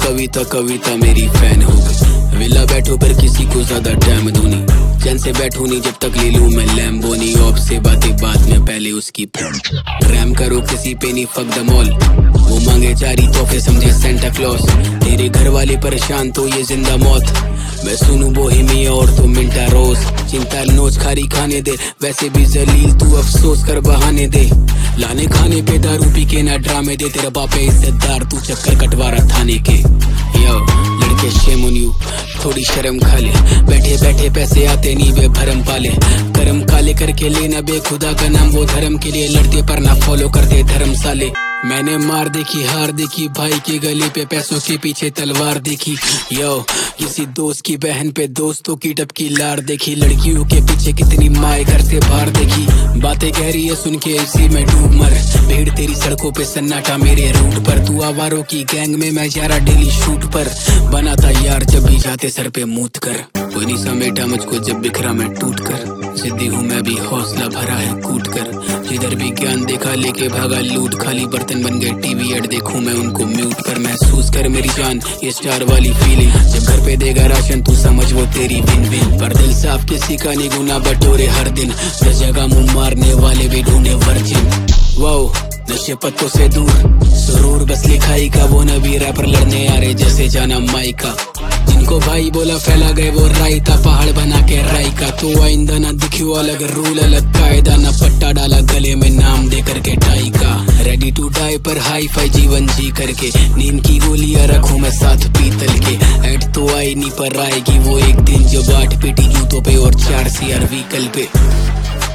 कविता कविता मेरी फैन हो गई। विला बैठो पर किसी को ज्यादा टाइम दो नहीं, चैन से बैठो नहीं जब तक ले लूं मैं लैम्बोनी। ऑप से बातें बात में पहले उसकी रैम करो किसी पे नहीं फक द मॉल। वो मांगे जारी तोहफे समझे सेंटा क्लॉस, तेरे घर वाले परेशान तो ये जिंदा मौत। मैं सुनूं बोहेमिया और तो मिंटा रोज, चिंता नोच खारी खाने दे, वैसे भी जलील तू अफसोस कर बहाने दे। लाने खाने पे दारू पी के ना ड्रामे दे, तेरा बाप है इज्जतदार तू चक्कर कटवारा थाने के। यो लड़के शेम ऑन यू, थोड़ी शर्म खा ले, बैठे बैठे पैसे आते नहीं वे भरम पाले। करम काले करके लेना बेखुदा का नाम, वो धर्म के लिए लड़ते पर ना फॉलो करते धर्म साले। मैंने मार देखी हार देखी, भाई के गले पे पैसों के पीछे तलवार देखी। यो किसी दोस्त की बहन पे दोस्तों की टपकी लार देखी, लड़कियों के पीछे कितनी माए घर से बाहर देखी। बातें कह रही है सुन के इसी में डूब मर, भीड़ तेरी सड़कों पे सन्नाटा मेरे रूट पर। तू आवारों की गैंग में मैं जा रहा डेली शूट पर, बनाता यार जब भी जाते सर पे मूत कर। कोई नहीं समेटा मुझको जब बिखरा मैं टूट कर, जिद्दी हूँ मैं भी हौसला भरा है कूट कर। जिधर भी ज्ञान देखा लेके भागा लूट, खाली बर्तन बन गए टीवी एड देखूं मैं उनको म्यूट कर। महसूस कर मेरी जान ये स्टार वाली फीलिंग, जब घर पे देगा राशन तू समझ वो तेरी विन विन। पर दिल साफ किसी का नहीं गुना बटोरे हर दिन, दस जगह मुंह मारने वाले भी ढूंढे वर्जिन। वाओ नशे पत्तों से दूर सुरूर बस लिखाई का, वो नबी रैपर लड़ने आ रहे जैसे जाना माइका। जिनको भाई बोला फैला गए वो रायता, पहाड़ बना के राई का। तो आइंदा ना दिखियो अलग रूल अलग कायदा, ना पट्टा डाला गले में नाम दे करके टाई का। रेडी टू डाई पर हाई फाई जीवन जी करके, नींद की गोलियां रखूं मैं साथ पीतल के। एड तो आई नहीं पर आएगी वो एक दिन, जब 8 पेटी जूतों पे और 4 CR व्हीकल पे।